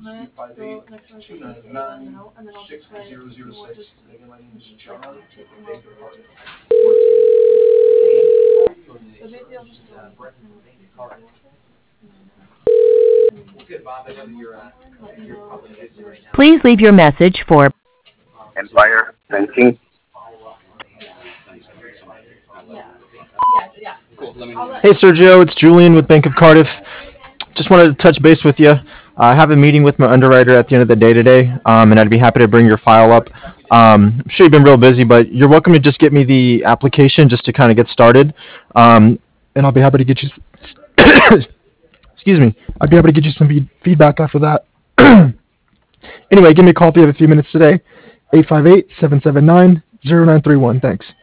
858-779-6006. Again, my name is John with Bank of Cardiff. Brett from Bank of Cardiff. Well, good, Bob. I know that you're probably busy right now. Please leave your message for Empire Banking. Hey Sergio, it's Julian with Bank of Cardiff. Just wanted to touch base with you. I have a meeting with my underwriter at the end of the day today, and I'd be happy to bring your file up. I'm sure you've been real busy, but you're welcome to just get me the application just to kind of get started, and I'll be happy to get you. Excuse me. I'd be happy to get you some feedback after that. Anyway, give me a call if you have a few minutes today. 858-779-0931. Thanks.